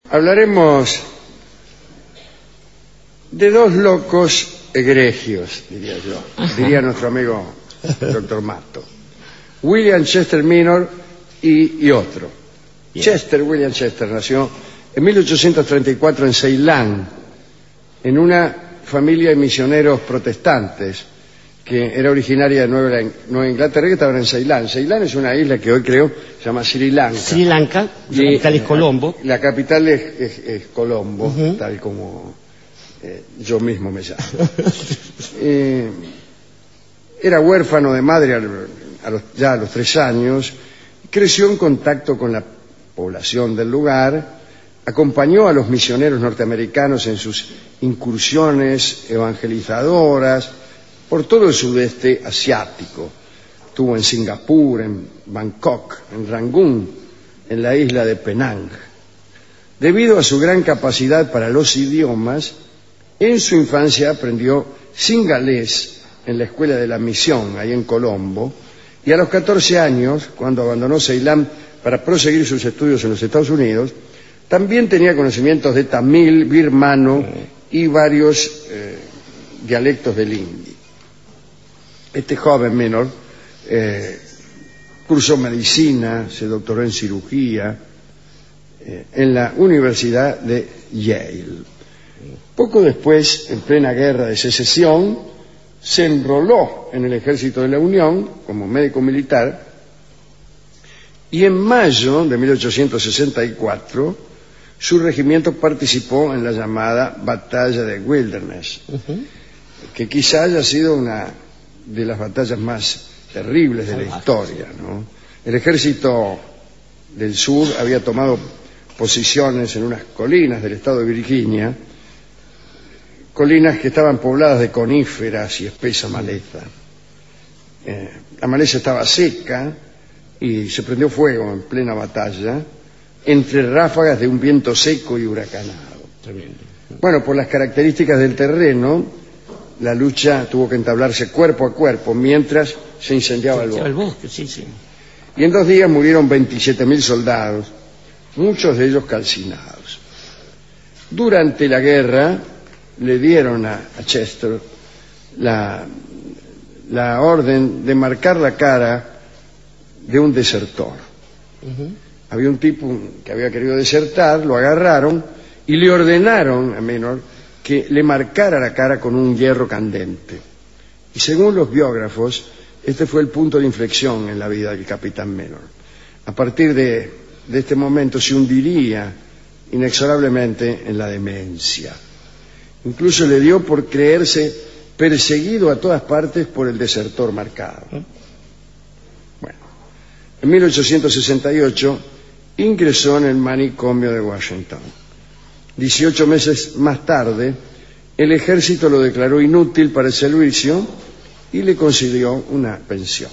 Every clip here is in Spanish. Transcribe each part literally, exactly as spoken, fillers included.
Hablaremos de dos locos egregios, diría yo, diría nuestro amigo doctor Mato. William Chester Minor y, y otro. Bien. Chester, William Chester, nació en mil ochocientos treinta y cuatro en Ceilán, en una familia de misioneros protestantes que era originaria de Nueva, Nueva Inglaterra, que estaban en Ceilán. Ceilán es una isla que hoy creo se llama Sri Lanka. Sri Lanka, la capital es Colombo. La capital es, es, es Colombo, uh-huh. tal como eh, yo mismo me llamo. eh, era huérfano de madre a, a los, ya a los tres años, creció en contacto con la población del lugar, acompañó a los misioneros norteamericanos en sus incursiones evangelizadoras por todo el sudeste asiático. Estuvo en Singapur, en Bangkok, en Rangún, en la isla de Penang. Debido a su gran capacidad para los idiomas, en su infancia aprendió singalés en la escuela de la misión, ahí en Colombo, y a los catorce años, cuando abandonó Ceilán para proseguir sus estudios en los Estados Unidos, también tenía conocimientos de tamil, birmano y varios eh, dialectos del hindi. Este joven menor eh, cursó medicina, se doctoró en cirugía eh, en la Universidad de Yale. Poco después, en plena guerra de secesión, se enroló en el ejército de la Unión como médico militar y en mayo de mil ochocientos sesenta y cuatro su regimiento participó en la llamada Batalla de Wilderness, uh-huh. que quizá haya sido una de las batallas más terribles de la historia, ¿no? El ejército del sur había tomado posiciones en unas colinas del estado de Virginia, colinas que estaban pobladas de coníferas y espesa maleza. Eh, la maleza estaba seca y se prendió fuego en plena batalla entre ráfagas de un viento seco y huracanado. Bueno, por las características del terreno, la lucha tuvo que entablarse cuerpo a cuerpo mientras se incendiaba el bosque. El bosque sí, sí. Y en dos días murieron veintisiete mil soldados, muchos de ellos calcinados. Durante la guerra le dieron a, a Chester la, la orden de marcar la cara de un desertor. Uh-huh. Había un tipo que había querido desertar, lo agarraron y le ordenaron a Minor que le marcara la cara con un hierro candente. Y según los biógrafos, este fue el punto de inflexión en la vida del capitán Minor. A partir de, de este momento se hundiría inexorablemente en la demencia. Incluso le dio por creerse perseguido a todas partes por el desertor marcado. Bueno, en mil ochocientos sesenta y ocho ingresó en el manicomio de Washington. Dieciocho meses más tarde, el ejército lo declaró inútil para el servicio y le concedió una pensión.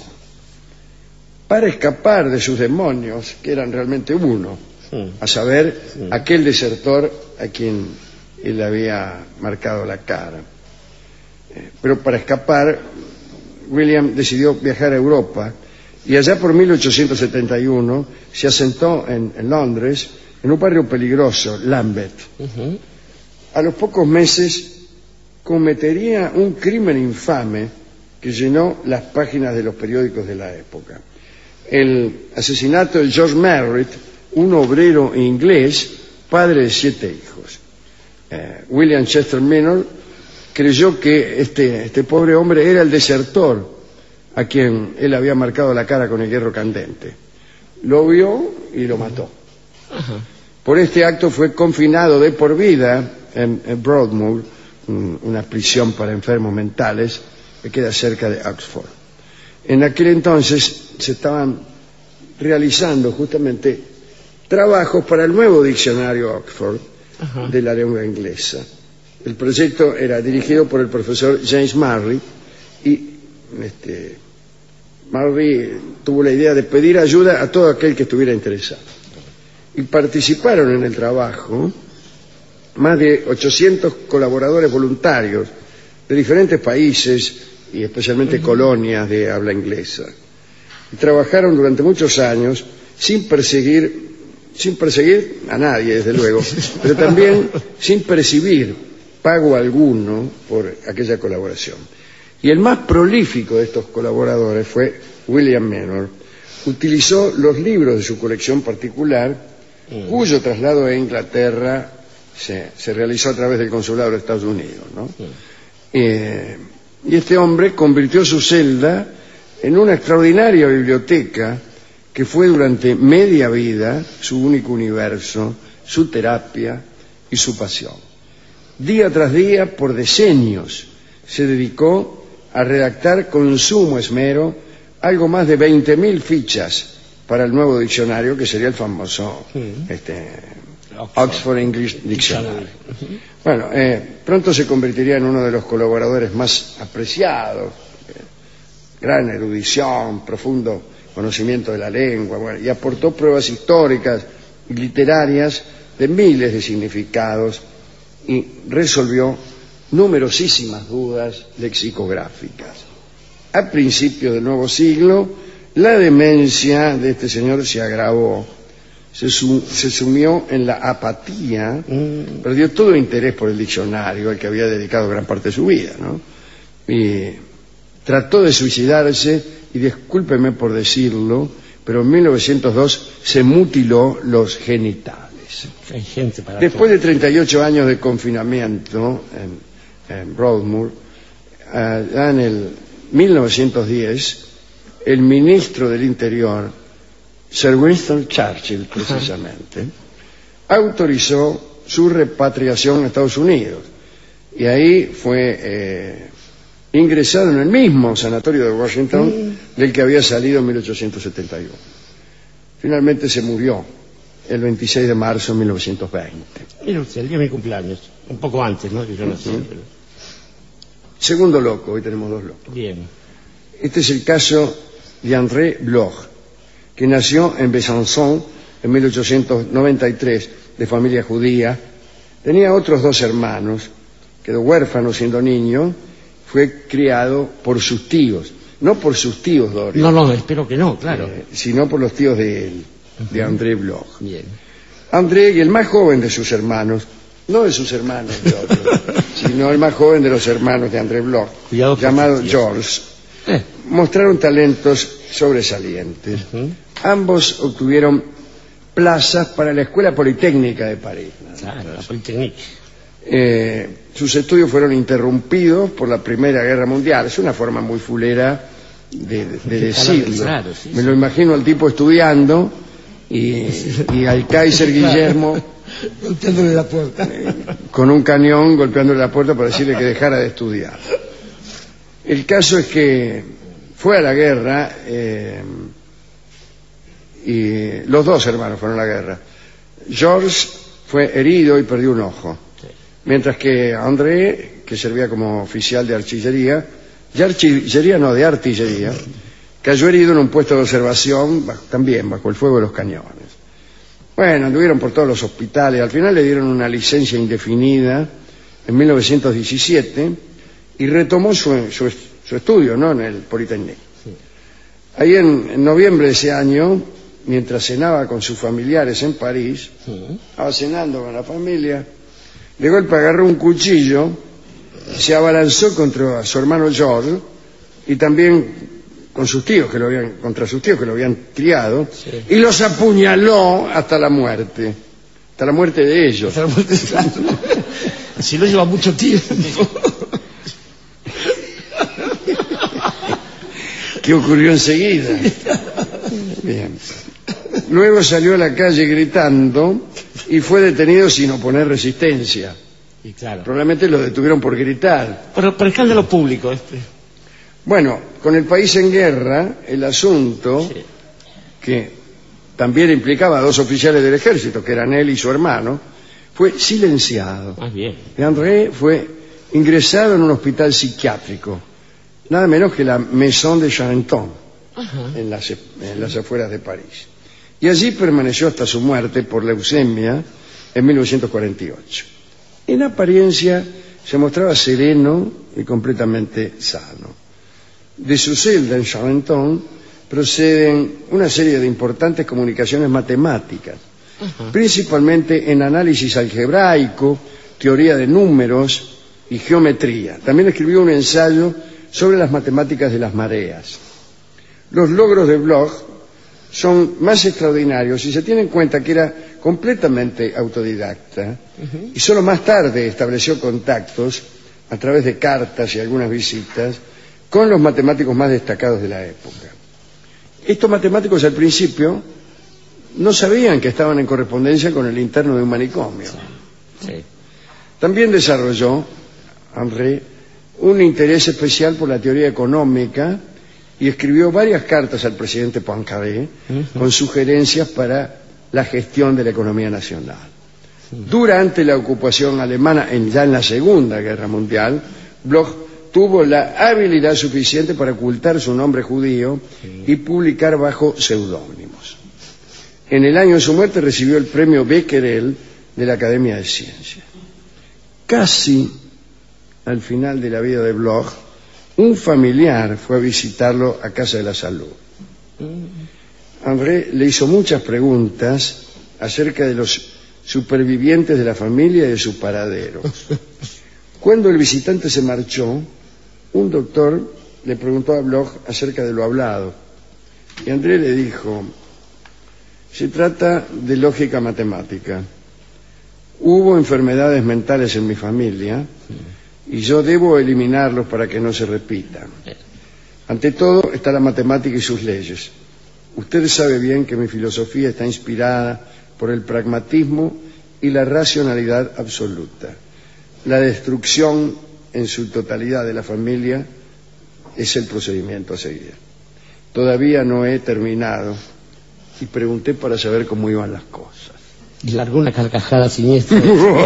Para escapar de sus demonios, que eran realmente uno, sí. a saber, sí. aquel desertor a quien él había marcado la cara. Pero para escapar, William decidió viajar a Europa y allá por mil ochocientos setenta y uno se asentó en, en Londres, en un barrio peligroso, Lambeth. Uh-huh. A los pocos meses cometería un crimen infame que llenó las páginas de los periódicos de la época. El asesinato de George Merritt, un obrero inglés, padre de siete hijos. Eh, William Chester Minor creyó que este, este pobre hombre era el desertor a quien él había marcado la cara con el hierro candente. Lo vio y lo mató. Uh-huh. Por este acto fue confinado de por vida en, en Broadmoor, una prisión para enfermos mentales que queda cerca de Oxford. En aquel entonces se estaban realizando justamente trabajos para el nuevo diccionario Oxford uh-huh. de la lengua inglesa. El proyecto era dirigido por el profesor James Murray y este, Murray tuvo la idea de pedir ayuda a todo aquel que estuviera interesado. Y participaron en el trabajo más de ochocientos colaboradores voluntarios de diferentes países y especialmente uh-huh. colonias de habla inglesa. Y trabajaron durante muchos años sin perseguir sin perseguir a nadie, desde luego, pero también sin percibir pago alguno por aquella colaboración. Y el más prolífico de estos colaboradores fue William Menor. Utilizó los libros de su colección particular, mm. cuyo traslado a Inglaterra se, se realizó a través del consulado de Estados Unidos, ¿no? Mm. Eh, y este hombre convirtió su celda en una extraordinaria biblioteca que fue durante media vida su único universo, su terapia y su pasión. Día tras día, por decenios, se dedicó a redactar con sumo esmero algo más de veinte mil fichas para el nuevo diccionario, que sería el famoso sí. este, Oxford English Dictionary. Bueno, eh, pronto se convertiría en uno de los colaboradores más apreciados, eh, gran erudición, profundo conocimiento de la lengua, bueno, y aportó pruebas históricas y literarias de miles de significados y resolvió numerosísimas dudas lexicográficas. A principios del nuevo siglo, la demencia de este señor se agravó, se, su, se sumió en la apatía, mm. perdió todo interés por el diccionario al que había dedicado gran parte de su vida, ¿no? Y trató de suicidarse, y discúlpeme por decirlo, pero en mil novecientos dos se mutiló los genitales. Hay gente para Después todo. de treinta y ocho años de confinamiento en, en Broadmoor, allá en el mil novecientos diez, el ministro del Interior, Sir Winston Churchill, precisamente, Ajá. autorizó su repatriación a Estados Unidos. Y ahí fue eh, ingresado en el mismo sanatorio de Washington mm. del que había salido en mil ochocientos setenta y uno. Finalmente se murió el veintiséis de marzo de mil novecientos veinte. Mira usted, el día de mi cumpleaños, un poco antes, ¿no? Que yo nací. Uh-huh. Pero... Segundo loco, hoy tenemos dos locos. Bien. Este es el caso de André Bloch, que nació en Besançon en mil ochocientos noventa y tres, de familia judía. Tenía otros dos hermanos, quedó huérfano siendo niño, fue criado por sus tíos, no por sus tíos Doria. No, no, espero que no, claro. Eh, sino por los tíos de él, uh-huh. de André Bloch. Bien. André, y el más joven de sus hermanos, no de sus hermanos de otros, sino el más joven de los hermanos de André Bloch, Cuidado llamado Georges, eh. mostraron talentos sobresalientes. Uh-huh. Ambos obtuvieron plazas para la Escuela Politécnica de París. Claro, la Politécnica. Eh, sus estudios fueron interrumpidos por la Primera Guerra Mundial. Es una forma muy fulera de, de, de decirlo. Claro, sí, Me sí. lo imagino al tipo estudiando y, y al Kaiser Guillermo golpeándole la puerta eh, con un cañón golpeándole la puerta para decirle que dejara de estudiar. El caso es que fue a la guerra eh, y los dos hermanos fueron a la guerra. Georges fue herido y perdió un ojo, sí. mientras que André, que servía como oficial de artillería, de artillería no, de artillería, cayó herido en un puesto de observación, bajo, también bajo el fuego de los cañones. Bueno, anduvieron por todos los hospitales, al final le dieron una licencia indefinida en mil novecientos diecisiete y retomó su, su, su estudio, ¿no?, en el Politécnico. Sí. Ahí en, en noviembre de ese año, mientras cenaba con sus familiares en París, sí. estaba cenando con la familia, de golpe agarró un cuchillo, se abalanzó contra su hermano Georges y también con sus tíos que lo habían, contra sus tíos que lo habían criado, sí. y los apuñaló hasta la muerte, hasta la muerte de ellos. Hasta la muerte, claro. Si no lleva mucho tiempo. ¿Qué ocurrió enseguida? Bien. Luego salió a la calle gritando y fue detenido sin oponer resistencia. Y claro. Probablemente lo detuvieron por gritar. Pero por escándalo público este. Bueno, con el país en guerra, el asunto, sí. que también implicaba a dos oficiales del ejército, que eran él y su hermano, fue silenciado. Ah, bien. Y André fue ingresado en un hospital psiquiátrico, nada menos que la Maison de Charenton, en las, en las afueras de París. Y allí permaneció hasta su muerte por leucemia en mil novecientos cuarenta y ocho. En apariencia se mostraba sereno y completamente sano. De su celda en Charenton proceden una serie de importantes comunicaciones matemáticas uh-huh. principalmente en análisis algebraico, teoría de números y geometría. También escribió un ensayo sobre las matemáticas de las mareas. Los logros de Bloch son más extraordinarios si se tiene en cuenta que era completamente autodidacta uh-huh. y solo más tarde estableció contactos a través de cartas y algunas visitas con los matemáticos más destacados de la época. Estos matemáticos al principio no sabían que estaban en correspondencia con el interno de un manicomio. Sí. Sí. También desarrolló André un interés especial por la teoría económica y escribió varias cartas al presidente Poincaré uh-huh. con sugerencias para la gestión de la economía nacional. Uh-huh. Durante la ocupación alemana, en, ya en la Segunda Guerra Mundial, Bloch tuvo la habilidad suficiente para ocultar su nombre judío sí. y publicar bajo seudónimos. En el año de su muerte recibió el premio Becquerel de la Academia de Ciencias. Casi al final de la vida de Bloch, un familiar fue a visitarlo a Casa de la Salud. André le hizo muchas preguntas acerca de los supervivientes de la familia y de su paradero. Cuando el visitante se marchó, un doctor le preguntó a Bloch acerca de lo hablado. Y André le dijo: se trata de lógica matemática. Hubo enfermedades mentales en mi familia y yo debo eliminarlos para que no se repitan. Ante todo está la matemática y sus leyes. Usted sabe bien que mi filosofía está inspirada por el pragmatismo y la racionalidad absoluta. La destrucción en su totalidad de la familia es el procedimiento a seguir. Todavía no he terminado y pregunté para saber cómo iban las cosas. Y largó una carcajada siniestra.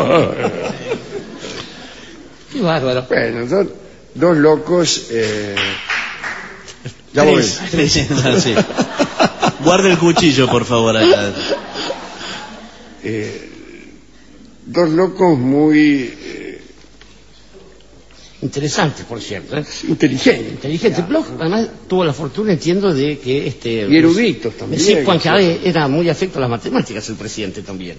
Qué bárbaro. Bueno, son dos locos. Eh... Ya voy. Tres, tres, sí. Guarde el cuchillo, por favor, acá. Eh, dos locos muy... Eh... interesantes, por cierto. ¿eh? Inteligentes. Inteligentes. Bloch, además, tuvo la fortuna, entiendo, de que... este y eruditos también. Sí, Poincaré era muy afecto a las matemáticas, el presidente también.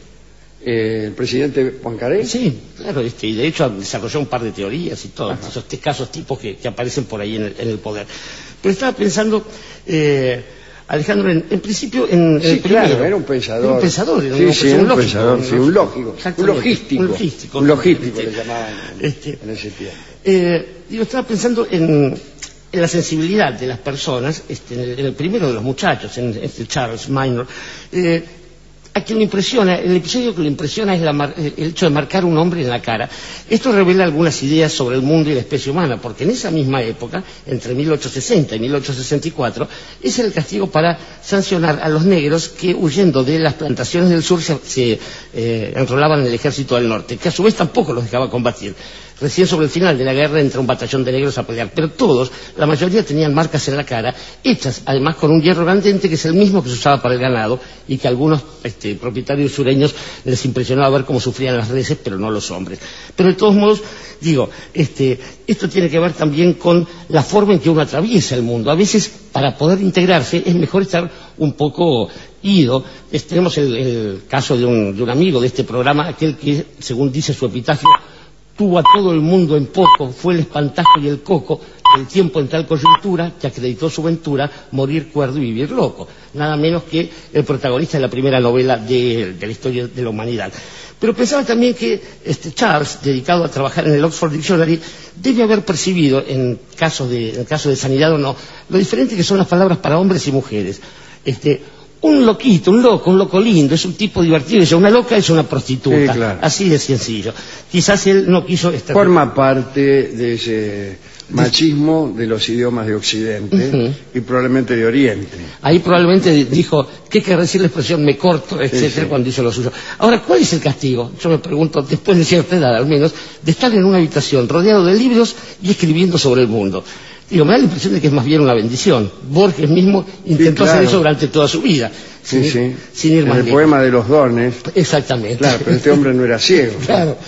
Eh, ¿El presidente Poincaré? Sí, claro, este, y de hecho desarrolló un par de teorías y todos Ajá. esos casos tipos que, que aparecen por ahí en el, en el poder. Pero estaba pensando, eh, Alejandro, en, en principio en, sí, en el claro, primero, era un pensador. Era un pensador, era sí, un, sí, un, un lógico, pensador, sí, un lógico, un logístico, un logístico, un logístico le llamaban en, este, en ese tiempo. Eh, digo, estaba pensando en, en la sensibilidad de las personas, este, en, el, en el primero de los muchachos, en este Charles Minor. Eh, A quien le impresiona, el episodio que le impresiona es la mar, el hecho de marcar un hombre en la cara. Esto revela algunas ideas sobre el mundo y la especie humana, porque en esa misma época, entre mil ochocientos sesenta y mil ochocientos sesenta y cuatro, es el castigo para sancionar a los negros que, huyendo de las plantaciones del sur, se, se eh, enrolaban en el ejército del norte, que a su vez tampoco los dejaba combatir. Recién sobre el final de la guerra entra un batallón de negros a pelear, pero todos, la mayoría tenían marcas en la cara, hechas además con un hierro candente que es el mismo que se usaba para el ganado y que a algunos este, propietarios sureños les impresionaba ver cómo sufrían las reses, pero no los hombres. Pero de todos modos, digo, este, esto tiene que ver también con la forma en que uno atraviesa el mundo. A veces, para poder integrarse, es mejor estar un poco ido. Es, tenemos el, el caso de un, de un amigo de este programa, aquel que, según dice su epitafio, tuvo a todo el mundo en poco, fue el espantajo y el coco, el tiempo en tal coyuntura que acreditó su ventura, morir cuerdo y vivir loco. Nada menos que el protagonista de la primera novela de, de la historia de la humanidad. Pero pensaba también que este Charles, dedicado a trabajar en el Oxford Dictionary, debe haber percibido, en caso de, en caso de sanidad o no, lo diferente que son las palabras para hombres y mujeres. Este, un loquito, un loco, un loco lindo, es un tipo divertido, es una loca, es una prostituta. Sí, claro. Así de sencillo. Quizás él no quiso estar... Forma parte de ese machismo de los idiomas de Occidente uh-huh. y probablemente de Oriente. Ahí probablemente dijo, ¿qué quiere decir la expresión me corto, etcétera, sí, sí. cuando hizo lo suyo? Ahora, ¿cuál es el castigo? Yo me pregunto, después de cierta edad al menos, de estar en una habitación rodeado de libros y escribiendo sobre el mundo. Digo, me da la impresión de que es más bien una bendición. Borges mismo intentó sí, claro. hacer eso durante toda su vida. Sí, sin, sí. Sin ir en más el lejos. Poema de los dones. Exactamente. Claro, pero este hombre no era ciego. Claro.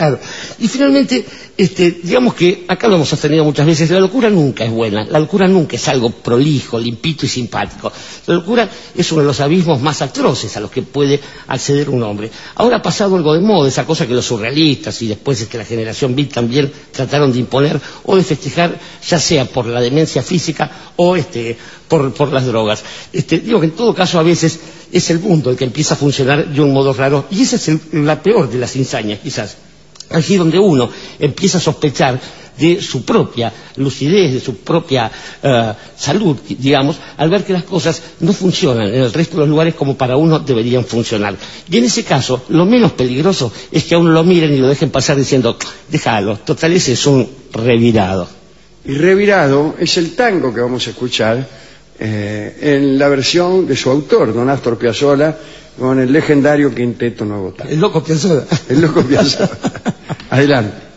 Claro. Y finalmente, este, digamos que acá lo hemos sostenido muchas veces, la locura nunca es buena, la locura nunca es algo prolijo, limpito y simpático. La locura es uno de los abismos más atroces a los que puede acceder un hombre. Ahora ha pasado algo de moda, esa cosa que los surrealistas y después es que la generación Beat también trataron de imponer o de festejar, ya sea por la demencia física o este, por, por las drogas. Este, digo que en todo caso a veces es el mundo el que empieza a funcionar de un modo raro y esa es el, la peor de las cizañas, quizás. Allí donde uno empieza a sospechar de su propia lucidez, de su propia uh, salud, digamos, al ver que las cosas no funcionan en el resto de los lugares como para uno deberían funcionar. Y en ese caso, lo menos peligroso es que a uno lo miren y lo dejen pasar diciendo, déjalo, total ese es un revirado. Y revirado es el tango que vamos a escuchar eh, en la versión de su autor, don Astor Piazzolla, con el legendario Quinteto Nuevo Tango. El loco Piazzolla. El loco Piazzolla. Adelante.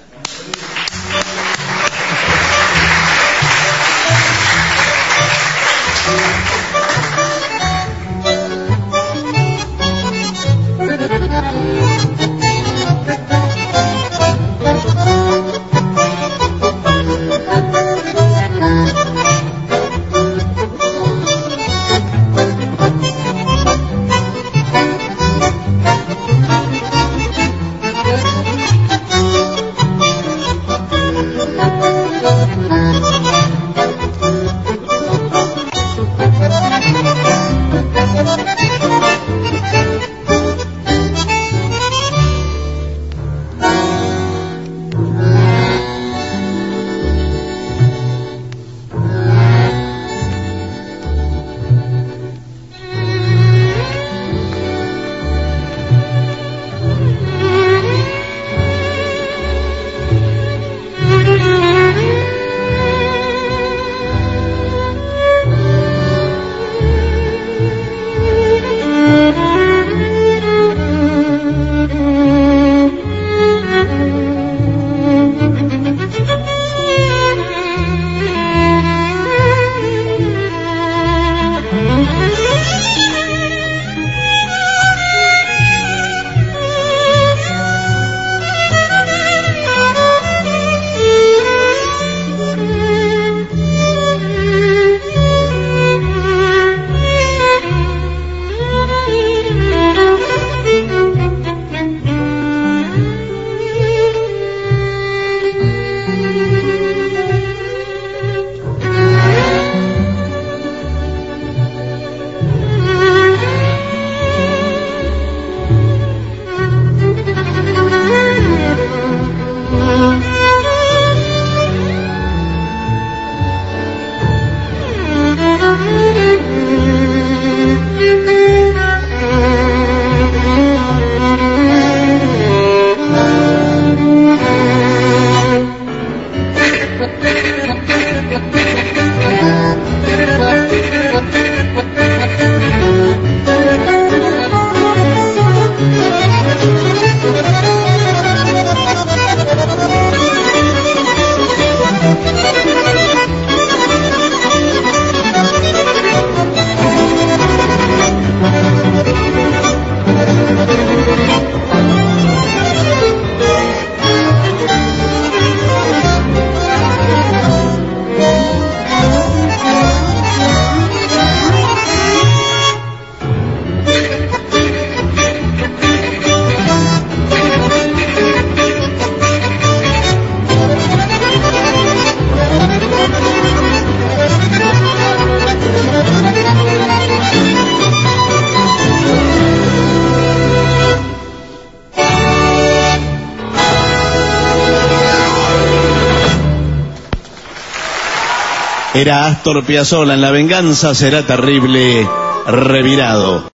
Era Astor Piazzolla en La venganza será terrible, revirado.